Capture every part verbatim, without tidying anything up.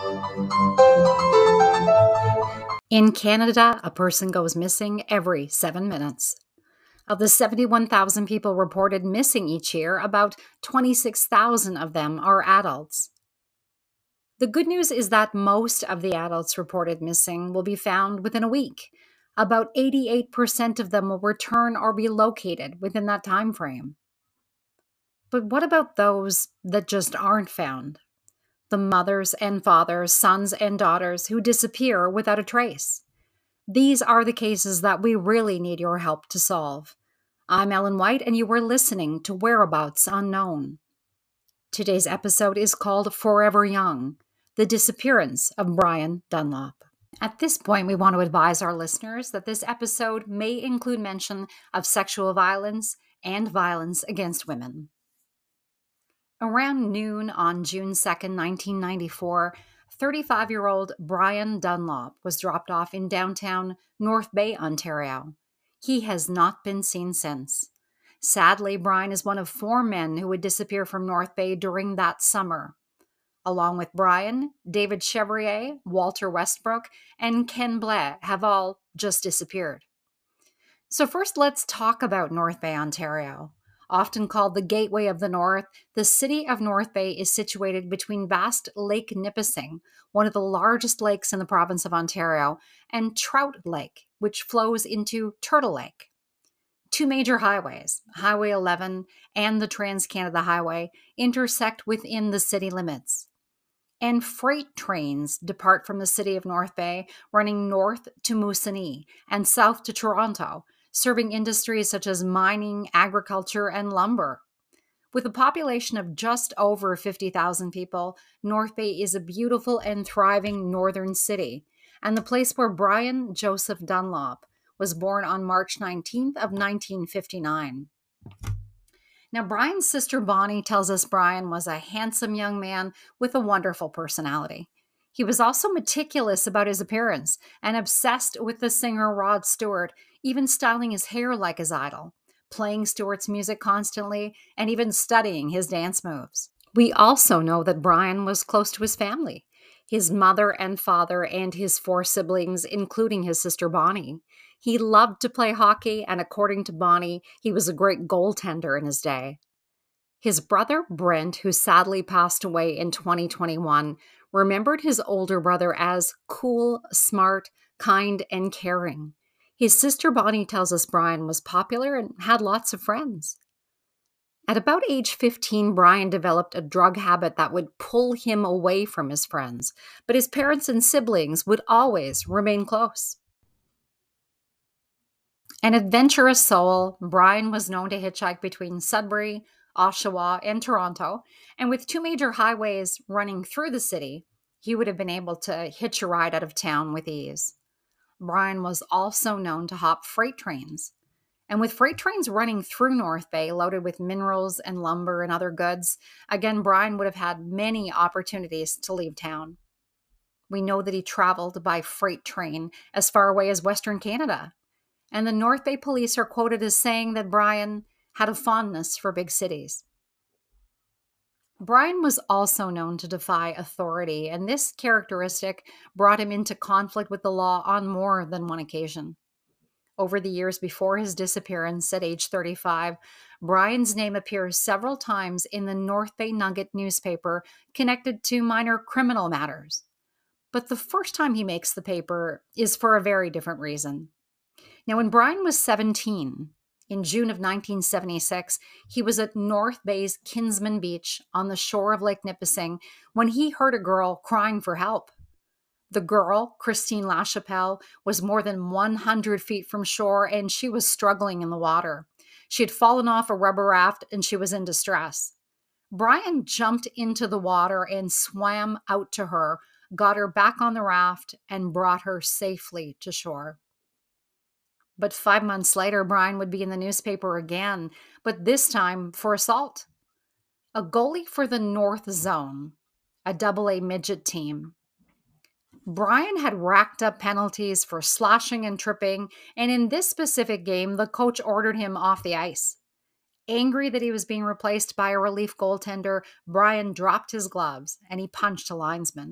In Canada, a person goes missing every seven minutes. Of the seventy-one thousand people reported missing each year, about twenty-six thousand of them are adults. The good news is that most of the adults reported missing will be found within a week. About eighty-eight percent of them will return or be located within that time frame. But what about those that just aren't found? The mothers and fathers, sons and daughters who disappear without a trace. These are the cases that we really need your help to solve. I'm Ellen White, and you are listening to Whereabouts Unknown. Today's episode is called Forever Young, The Disappearance of Brian Dunlop. At this point, we want to advise our listeners that this episode may include mention of sexual violence and violence against women. Around noon on June second, nineteen ninety-four, thirty-five-year-old Brian Dunlop was dropped off in downtown North Bay, Ontario. He has not been seen since. Sadly, Brian is one of four men who would disappear from North Bay during that summer. Along with Brian, David Chevrier, Walter Westbrook, and Ken Blais have all just disappeared. So first, let's talk about North Bay, Ontario. Often called the Gateway of the North, the city of North Bay is situated between vast Lake Nipissing, one of the largest lakes in the province of Ontario, and Trout Lake, which flows into Turtle Lake. Two major highways, Highway eleven and the Trans-Canada Highway, intersect within the city limits. And freight trains depart from the city of North Bay, running north to Moosonee and south to Toronto, serving industries such as mining, agriculture, and lumber. With a population of just over fifty thousand people, North Bay is a beautiful and thriving northern city, and the place where Brian Joseph Dunlop was born on March nineteenth of nineteen fifty-nine. Now, Brian's sister Bonnie tells us Brian was a handsome young man with a wonderful personality. He was also meticulous about his appearance and obsessed with the singer Rod Stewart, even styling his hair like his idol, playing Stewart's music constantly, and even studying his dance moves. We also know that Brian was close to his family, his mother and father and his four siblings, including his sister Bonnie. He loved to play hockey, and according to Bonnie, he was a great goaltender in his day. His brother, Brent, who sadly passed away in twenty twenty-one, remembered his older brother as cool, smart, kind, and caring. His sister Bonnie tells us Brian was popular and had lots of friends. At about age fifteen, Brian developed a drug habit that would pull him away from his friends, but his parents and siblings would always remain close. An adventurous soul, Brian was known to hitchhike between Sudbury, Oshawa, and Toronto, and with two major highways running through the city, he would have been able to hitch a ride out of town with ease. Brian was also known to hop freight trains, and with freight trains running through North Bay loaded with minerals and lumber and other goods, again, Brian would have had many opportunities to leave town. We know that he traveled by freight train as far away as Western Canada, and the North Bay police are quoted as saying that Brian had a fondness for big cities. Brian was also known to defy authority, and this characteristic brought him into conflict with the law on more than one occasion. Over the years before his disappearance at age thirty-five, Brian's name appears several times in the North Bay Nugget newspaper connected to minor criminal matters. But the first time he makes the paper is for a very different reason. Now, when Brian was seventeen, in June of nineteen seventy-six, he was at North Bay's Kinsman Beach on the shore of Lake Nipissing when he heard a girl crying for help. The girl, Christine LaChapelle, was more than one hundred feet from shore, and she was struggling in the water. She had fallen off a rubber raft, and she was in distress. Brian jumped into the water and swam out to her, got her back on the raft, and brought her safely to shore. But five months later, Brian would be in the newspaper again, but this time for assault. A goalie for the North Zone, a double A midget team. Brian had racked up penalties for slashing and tripping, and in this specific game, the coach ordered him off the ice. Angry that he was being replaced by a relief goaltender, Brian dropped his gloves and he punched a linesman.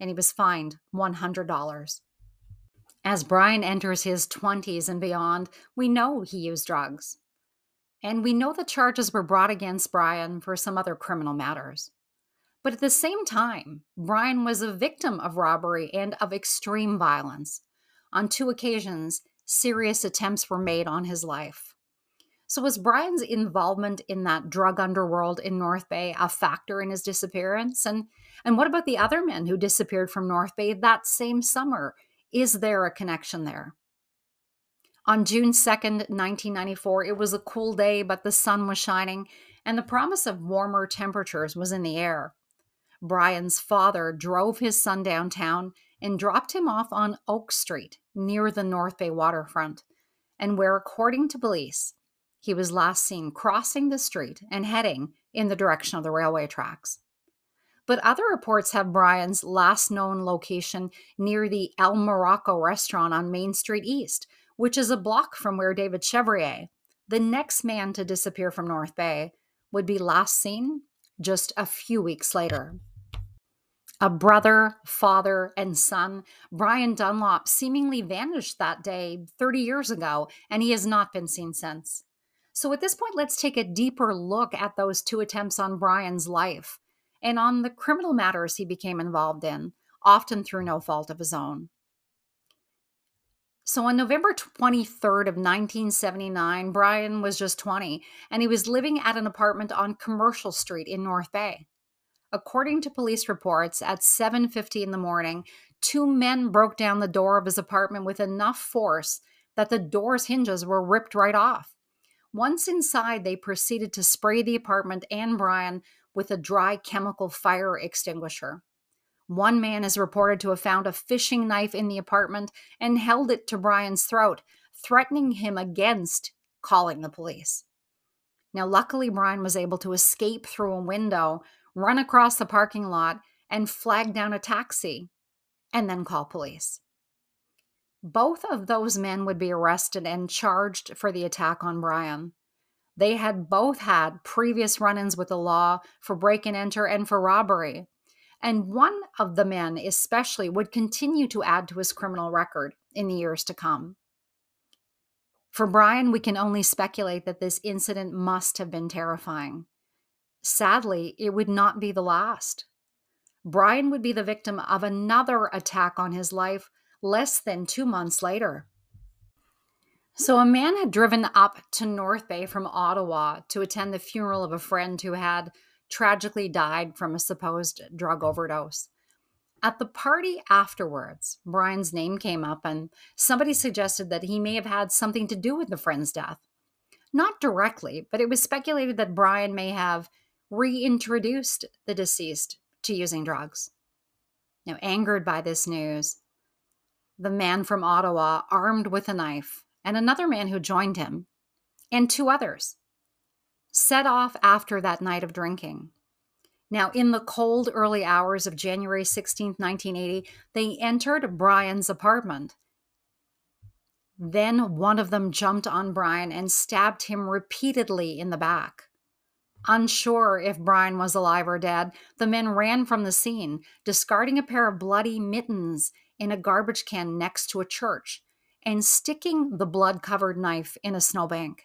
and he was fined one hundred dollars. As Brian enters his twenties and beyond, we know he used drugs. And we know the charges were brought against Brian for some other criminal matters. But at the same time, Brian was a victim of robbery and of extreme violence. On two occasions, serious attempts were made on his life. So was Brian's involvement in that drug underworld in North Bay a factor in his disappearance? And, and what about the other men who disappeared from North Bay that same summer? Is there a connection there? On June second, nineteen ninety-four, it was a cool day, but the sun was shining, and the promise of warmer temperatures was in the air. Brian's father drove his son downtown and dropped him off on Oak Street near the North Bay waterfront, and where, according to police, he was last seen crossing the street and heading in the direction of the railway tracks. But other reports have Brian's last known location near the El Morocco restaurant on Main Street East, which is a block from where David Chevrier, the next man to disappear from North Bay, would be last seen just a few weeks later. A brother, father, and son, Brian Dunlop seemingly vanished that day thirty years ago, and he has not been seen since. So at this point, let's take a deeper look at those two attempts on Brian's life and on the criminal matters he became involved in, often through no fault of his own. So on November twenty-third of nineteen seventy-nine, Brian was just twenty, and he was living at an apartment on Commercial Street in North Bay. According to police reports, at seven fifty in the morning, two men broke down the door of his apartment with enough force that the door's hinges were ripped right off. Once inside, they proceeded to spray the apartment and Brian with a dry chemical fire extinguisher. One man is reported to have found a fishing knife in the apartment and held it to Brian's throat, threatening him against calling the police. Now, luckily, Brian was able to escape through a window, run across the parking lot, and flag down a taxi, and then call police. Both of those men would be arrested and charged for the attack on Brian. They had both had previous run-ins with the law for break and enter and for robbery. And one of the men especially would continue to add to his criminal record in the years to come. For Brian, we can only speculate that this incident must have been terrifying. Sadly, it would not be the last. Brian would be the victim of another attack on his life less than two months later. So a man had driven up to North Bay from Ottawa to attend the funeral of a friend who had tragically died from a supposed drug overdose. At the party afterwards, Brian's name came up and somebody suggested that he may have had something to do with the friend's death. Not directly, but it was speculated that Brian may have reintroduced the deceased to using drugs. Now, angered by this news, the man from Ottawa, armed with a knife, and another man who joined him, and two others, set off after that night of drinking. Now, in the cold early hours of January sixteenth, nineteen eighty, they entered Brian's apartment. Then one of them jumped on Brian and stabbed him repeatedly in the back. Unsure if Brian was alive or dead, the men ran from the scene, discarding a pair of bloody mittens in a garbage can next to a church and sticking the blood-covered knife in a snowbank.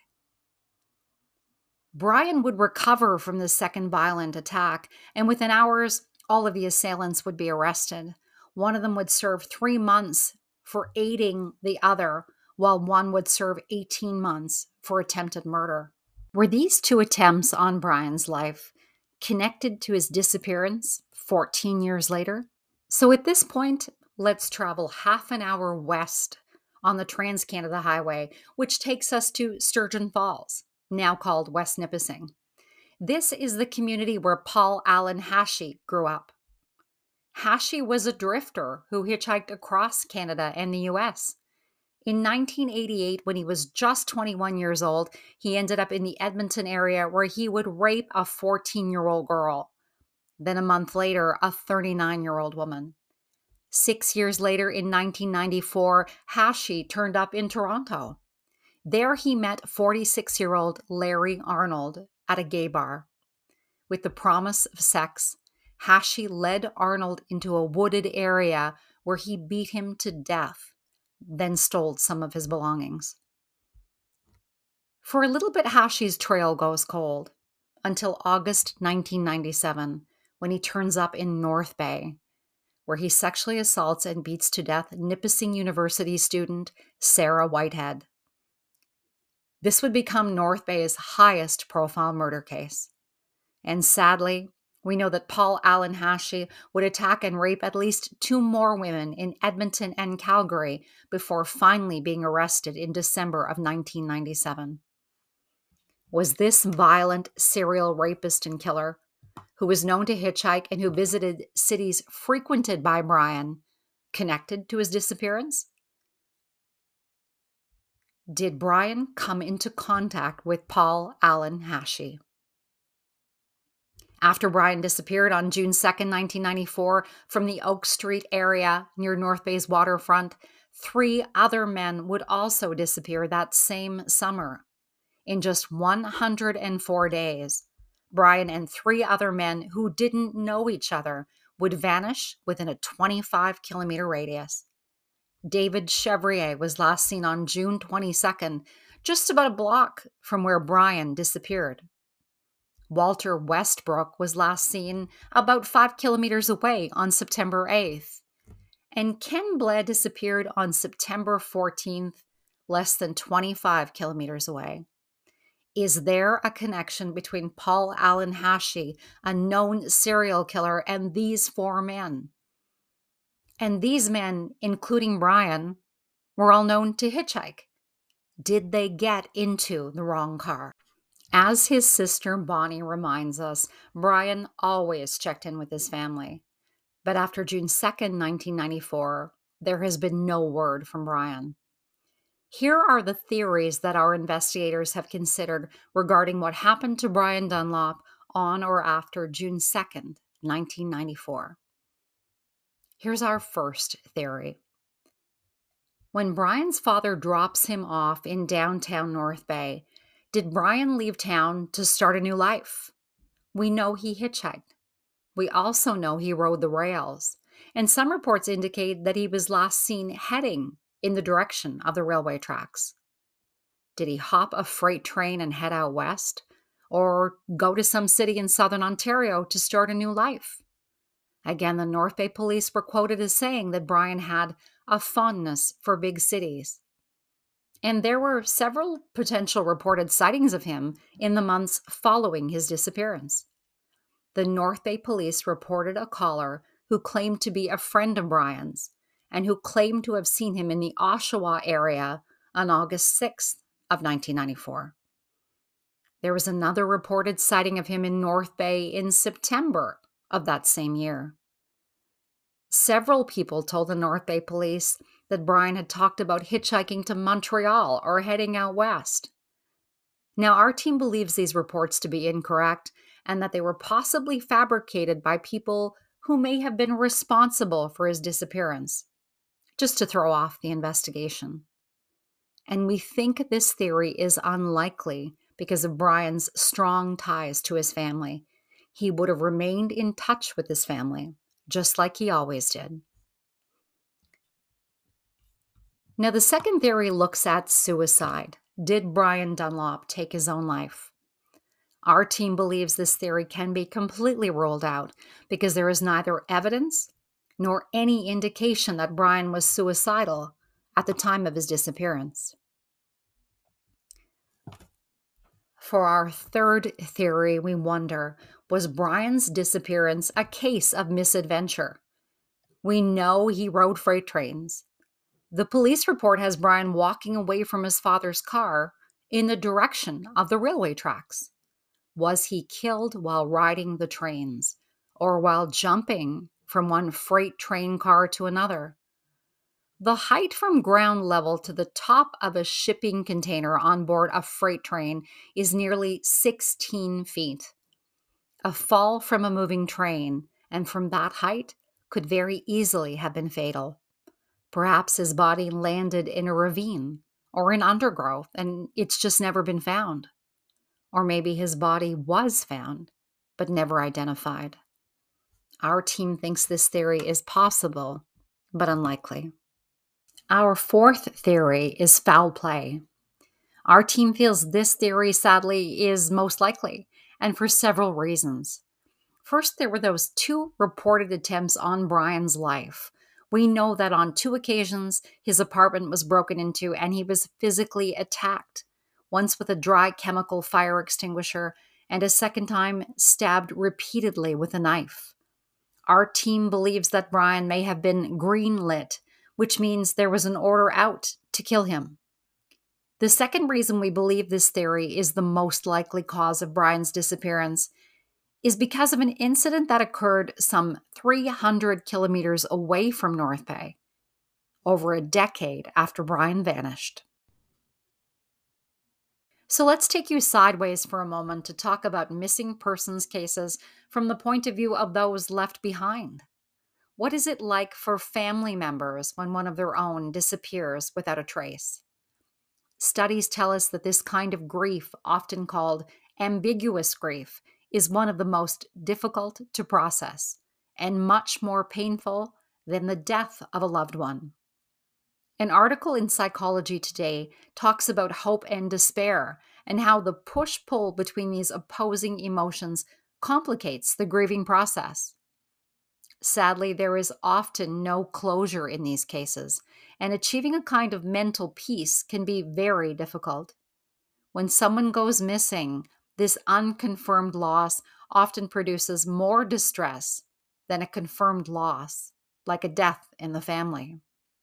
Brian would recover from this second violent attack, and within hours, all of the assailants would be arrested. One of them would serve three months for aiding the other, while one would serve eighteen months for attempted murder. Were these two attempts on Brian's life connected to his disappearance fourteen years later? So at this point, let's travel half an hour west on the Trans-Canada Highway, which takes us to Sturgeon Falls, now called West Nipissing. This is the community where Paul Allen Hachey grew up. Hachey was a drifter who hitchhiked across Canada and the U S. In nineteen eighty-eight, when he was just twenty-one years old, he ended up in the Edmonton area where he would rape a fourteen-year-old girl. Then a month later, a thirty-nine-year-old woman. Six years later, in nineteen ninety-four, Hachey turned up in Toronto. There he met forty-six-year-old Larry Arnold at a gay bar. With the promise of sex, Hashi led Arnold into a wooded area where he beat him to death, then stole some of his belongings. For a little bit, Hashi's trail goes cold until August nineteen ninety-seven, when he turns up in North Bay, where he sexually assaults and beats to death Nipissing University student Sarah Whitehead. This would become North Bay's highest profile murder case. And sadly, we know that Paul Allen Hashi would attack and rape at least two more women in Edmonton and Calgary before finally being arrested in December of nineteen ninety-seven. Was this violent serial rapist and killer, who was known to hitchhike and who visited cities frequented by Brian, connected to his disappearance? Did Brian come into contact with Paul Allen Hashi? After Brian disappeared on June second, nineteen ninety-four, from the Oak Street area near North Bay's waterfront, three other men would also disappear that same summer. In just one hundred four days, Brian and three other men who didn't know each other would vanish within a twenty-five kilometer radius. David Chevrier was last seen on June twenty-second, just about a block from where Brian disappeared. Walter Westbrook was last seen about five kilometers away on September eighth. And Ken Bled disappeared on September fourteenth, less than twenty-five kilometers away. Is there a connection between Paul Allen Hashi, a known serial killer, and these four men? And these men, including Brian, were all known to hitchhike. Did they get into the wrong car? As his sister Bonnie reminds us, Brian always checked in with his family. But after June second, nineteen ninety-four, there has been no word from Brian. Here are the theories that our investigators have considered regarding what happened to Brian Dunlop on or after June second, nineteen ninety-four. Here's our first theory. When Brian's father drops him off in downtown North Bay, did Brian leave town to start a new life? We know he hitchhiked. We also know he rode the rails, and some reports indicate that he was last seen heading in the direction of the railway tracks. Did he hop a freight train and head out west, or go to some city in southern Ontario to start a new life? Again, the North Bay police were quoted as saying that Brian had a fondness for big cities. And there were several potential reported sightings of him in the months following his disappearance. The North Bay police reported a caller who claimed to be a friend of Brian's and who claimed to have seen him in the Oshawa area on August sixth of nineteen ninety-four. There was another reported sighting of him in North Bay in September of that same year. Several people told the North Bay police that Brian had talked about hitchhiking to Montreal or heading out west. Now, our team believes these reports to be incorrect and that they were possibly fabricated by people who may have been responsible for his disappearance, just to throw off the investigation. And we think this theory is unlikely because of Brian's strong ties to his family. He would have remained in touch with his family, just like he always did. Now, the second theory looks at suicide. Did Brian Dunlop take his own life? Our team believes this theory can be completely ruled out because there is neither evidence nor any indication that Brian was suicidal at the time of his disappearance. For our third theory, we wonder, was Brian's disappearance a case of misadventure? We know he rode freight trains. The police report has Brian walking away from his father's car in the direction of the railway tracks. Was he killed while riding the trains or while jumping from one freight train car to another? The height from ground level to the top of a shipping container on board a freight train is nearly sixteen feet. A fall from a moving train and from that height could very easily have been fatal. Perhaps his body landed in a ravine or in undergrowth and it's just never been found. Or maybe his body was found, but never identified. Our team thinks this theory is possible, but unlikely. Our fourth theory is foul play. Our team feels this theory, sadly, is most likely, and for several reasons. First, there were those two reported attempts on Brian's life. We know that on two occasions, his apartment was broken into and he was physically attacked, once with a dry chemical fire extinguisher, and a second time stabbed repeatedly with a knife. Our team believes that Brian may have been greenlit, which means there was an order out to kill him. The second reason we believe this theory is the most likely cause of Brian's disappearance is because of an incident that occurred some three hundred kilometers away from North Bay, over a decade after Brian vanished. So let's take you sideways for a moment to talk about missing persons cases from the point of view of those left behind. What is it like for family members when one of their own disappears without a trace? Studies tell us that this kind of grief, often called ambiguous grief, is one of the most difficult to process and much more painful than the death of a loved one. An article in Psychology Today talks about hope and despair and how the push-pull between these opposing emotions complicates the grieving process. Sadly, there is often no closure in these cases, and achieving a kind of mental peace can be very difficult. When someone goes missing, this unconfirmed loss often produces more distress than a confirmed loss, like a death in the family.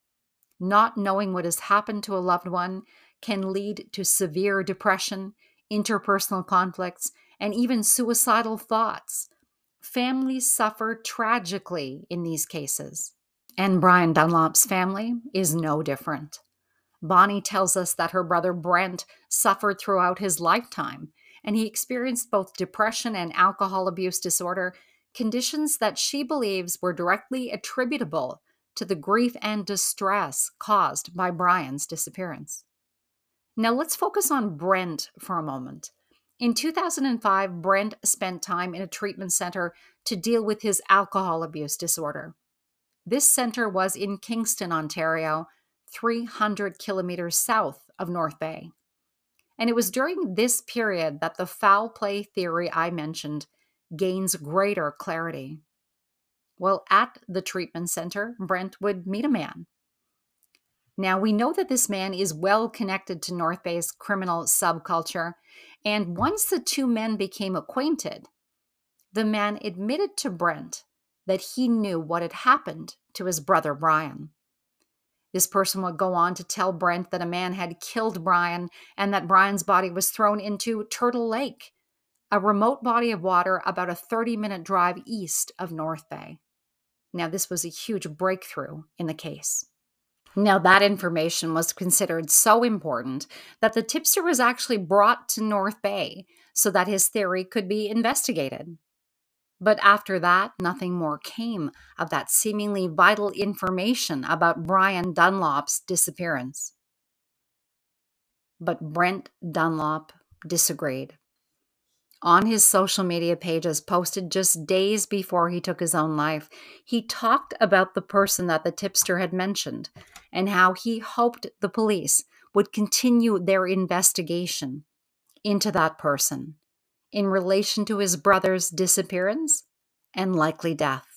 Not knowing what has happened to a loved one can lead to severe depression, interpersonal conflicts, and even suicidal thoughts. Families suffer tragically in these cases. And Brian Dunlop's family is no different. Bonnie tells us that her brother Brent suffered throughout his lifetime, and he experienced both depression and alcohol abuse disorder, conditions that she believes were directly attributable to the grief and distress caused by Brian's disappearance. Now let's focus on Brent for a moment. In two thousand five, Brent spent time in a treatment center to deal with his alcohol abuse disorder. This center was in Kingston, Ontario, three hundred kilometers south of North Bay. And it was during this period that the foul play theory I mentioned gains greater clarity. Well, at the treatment center, Brent would meet a man. Now, we know that this man is well connected to North Bay's criminal subculture, and once the two men became acquainted, the man admitted to Brent that he knew what had happened to his brother Brian. This person would go on to tell Brent that a man had killed Brian and that Brian's body was thrown into Turtle Lake, a remote body of water about a thirty-minute drive east of North Bay. Now, this was a huge breakthrough in the case. Now, that information was considered so important that the tipster was actually brought to North Bay so that his theory could be investigated. But after that, nothing more came of that seemingly vital information about Brian Dunlop's disappearance. But Brent Dunlop disagreed. On his social media pages, posted just days before he took his own life, he talked about the person that the tipster had mentioned and how he hoped the police would continue their investigation into that person in relation to his brother's disappearance and likely death.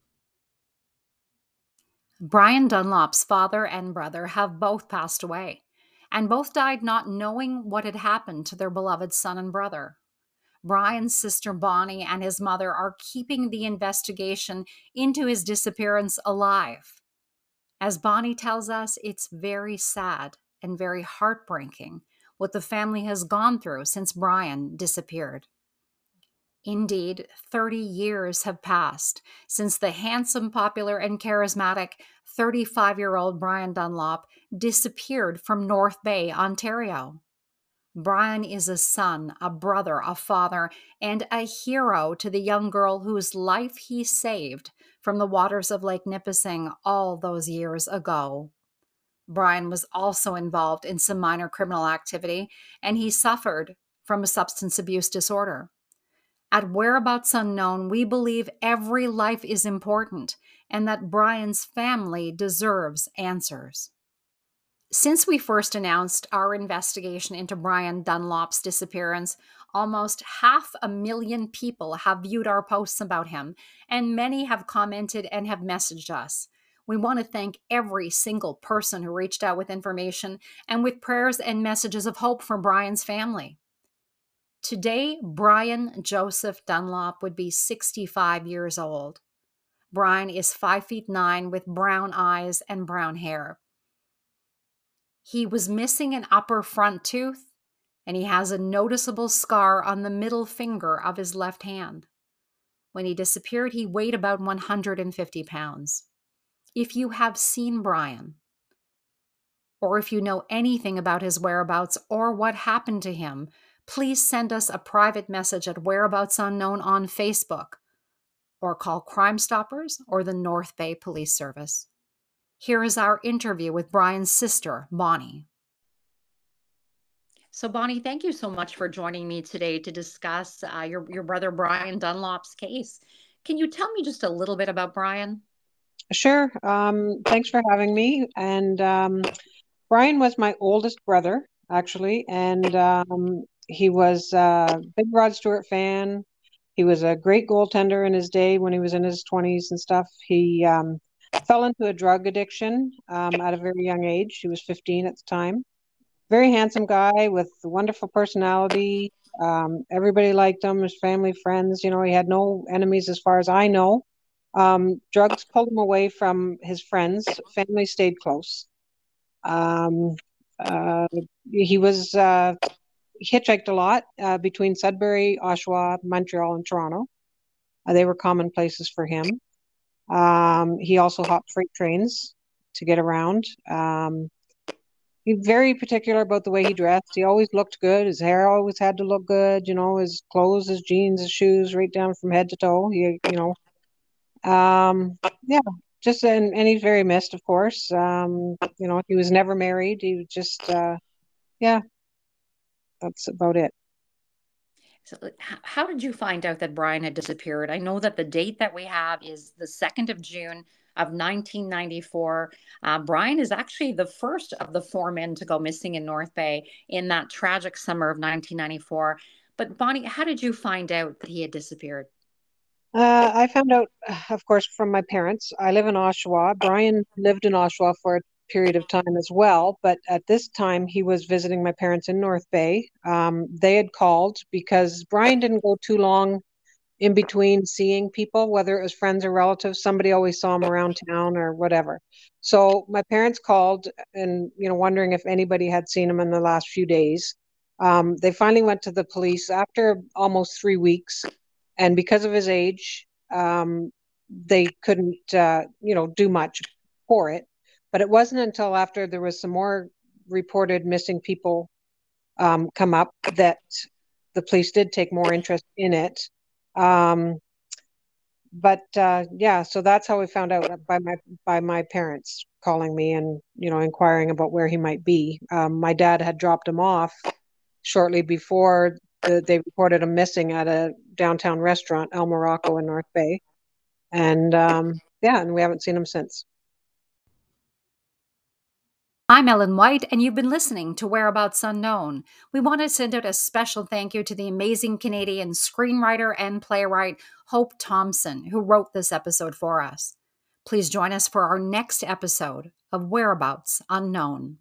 Brian Dunlop's father and brother have both passed away, and both died not knowing what had happened to their beloved son and brother. Brian's sister Bonnie and his mother are keeping the investigation into his disappearance alive. As Bonnie tells us, it's very sad and very heartbreaking what the family has gone through since Brian disappeared. Indeed, thirty years have passed since the handsome, popular, and charismatic thirty-five-year-old Brian Dunlop disappeared from North Bay, Ontario. Brian is a son, a brother, a father, and a hero to the young girl whose life he saved from the waters of Lake Nipissing all those years ago. Brian was also involved in some minor criminal activity, and he suffered from a substance abuse disorder. At Whereabouts Unknown, we believe every life is important and that Brian's family deserves answers. Since we first announced our investigation into Brian Dunlop's disappearance, almost half a million people have viewed our posts about him, and many have commented and have messaged us. We want to thank every single person who reached out with information and with prayers and messages of hope for Brian's family. Today, Brian Joseph Dunlop would be sixty-five years old. Brian is five feet nine with brown eyes and brown hair. He was missing an upper front tooth, and he has a noticeable scar on the middle finger of his left hand. When he disappeared, he weighed about one hundred fifty pounds. If you have seen Brian, or if you know anything about his whereabouts or what happened to him, please send us a private message at Whereabouts Unknown on Facebook, or call Crime Stoppers or the North Bay Police Service. Here is our interview with Brian's sister, Bonnie. So, Bonnie, thank you so much for joining me today to discuss uh, your, your brother Brian Dunlop's case. Can you tell me just a little bit about Brian? Sure. Um, thanks for having me. And um, Brian was my oldest brother, actually, and um, he was a big Rod Stewart fan. He was a great goaltender in his day when he was in his twenties and stuff. He um, fell into a drug addiction um, at a very young age. He was fifteen at the time. Very handsome guy with a wonderful personality. Um, everybody liked him, his family, friends. You know, he had no enemies as far as I know. Um, drugs pulled him away from his friends. Family stayed close. Um, uh, he was uh, hitchhiked a lot uh, between Sudbury, Oshawa, Montreal, and Toronto. Uh, they were common places for him. Um, he also hopped freight trains to get around. Um, He's very particular about the way he dressed. He always looked good. His hair always had to look good. You know, his clothes, his jeans, his shoes, right down from head to toe. He, you know, um, yeah, just and, and he's very missed, of course. Um, you know, he was never married. He was just, uh, yeah, that's about it. So, how did you find out that Brian had disappeared? I know that the date that we have is the second of June of nineteen ninety-four. Uh, Brian is actually the first of the four men to go missing in North Bay in that tragic summer of nineteen ninety-four. But Bonnie, how did you find out that he had disappeared? Uh, I found out, of course, from my parents. I live in Oshawa. Brian lived in Oshawa for a period of time as well, but at this time he was visiting my parents in North Bay. Um, they had called because Brian didn't go too long in between seeing people, whether it was friends or relatives. Somebody always saw him around town or whatever. So my parents called and, you know, wondering if anybody had seen him in the last few days. Um, they finally went to the police after almost three weeks. And because of his age, um, they couldn't, uh, you know, do much for it. But it wasn't until after there was some more reported missing people um, come up that the police did take more interest in it. Um, but uh, yeah, so that's how we found out by my by my parents calling me and you know inquiring about where he might be. Um, my dad had dropped him off shortly before the, they reported him missing at a downtown restaurant, El Morocco in North Bay, and um, yeah, and we haven't seen him since. I'm Ellen White, and you've been listening to Whereabouts Unknown. We want to send out a special thank you to the amazing Canadian screenwriter and playwright Hope Thompson, who wrote this episode for us. Please join us for our next episode of Whereabouts Unknown.